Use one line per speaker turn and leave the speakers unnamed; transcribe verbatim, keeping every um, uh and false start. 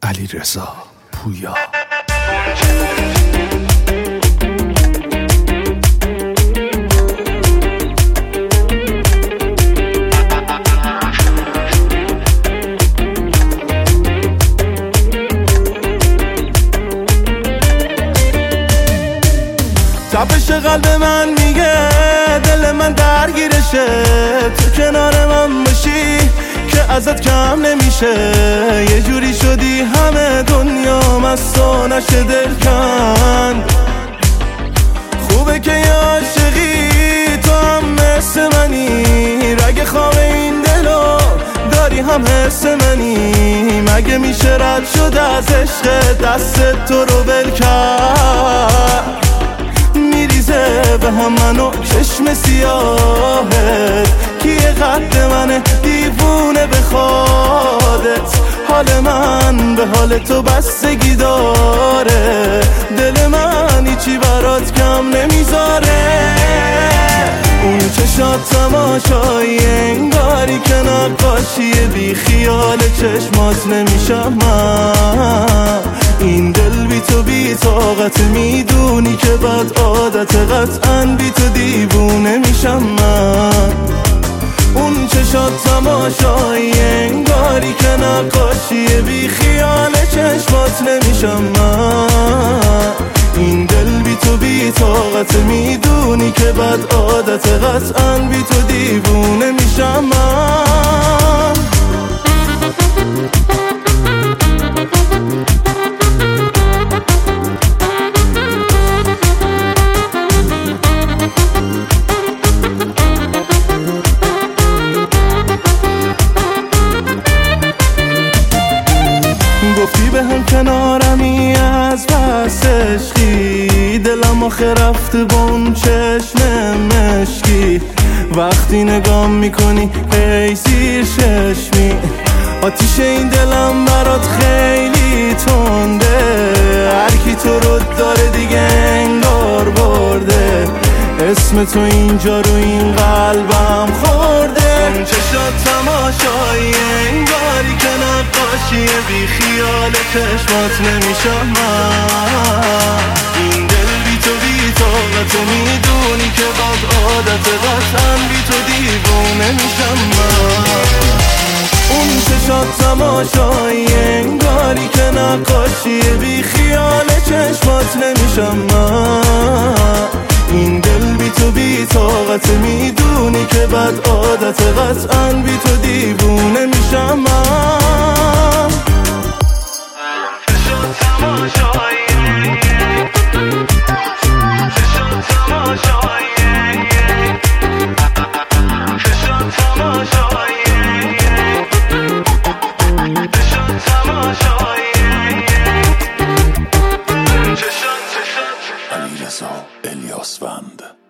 علیرضا پویا.
تپش قلب من میگه دل من درگیرشه، تو کنار من باشی که ازت کم نمیشه. یه جوری شدی همه دنیا مستو نشه دل کند. خوبه که یه عاشقی تو هم مثل منی، رگ خواب این دلو داری هم حس منی. مگه میشه رد شد از عشق دست تو رو ول کرد؟ میریزه به هم منو چشم سیاهت، کیه قد منه دیوونه بخوادت. حال من به حال تو بستگی داره، دل من هیچی برات کم نمیذاره. اون چشات تماشایی انگاری که نقاشیه، بی خیال چشمات نمیشم من. این دل بی تو بی طاقت، میدونی که بد عادت، قطعاً بی تو دیوونه میشم من. اون چشات تماشایی انگاری که نقاشیه، بی خیال چشمات نمیشم من. این دل بی تو بی طاقت، میدونی که بد عادت، قطعاً بی تو دیوونه میشم من. گفتی به هم کنارمی از بس عشقی، دلم آخه رفته با اون چشم مشکی. وقتی نگام میکنی ای زیر چشمی، آتیش این دلم برات خیلی تنده. هر کی تو رو داره دیگه انگار برده، اسم تو اینجا رو این قلبم خورده. اون چشات تماشایی انگاری که نقاشیه، بی خیال چشمات نمیشم من. این دل بی تو بی طاقت، میدونی که بد عادت، قطعاً بی تو دیوونه میشم من. اون چشات تماشایی انگاری که نقاشیه، بی خیال چشمات نمیشم من. این دل بی تو بی طاقت، میدونی که بد عادت، قطعاً بی تو دیوونه میشم من. چشات تماشایی چشات تماشایی چشات تماشایی چشات تماشایی
علیرضا الیاسوند.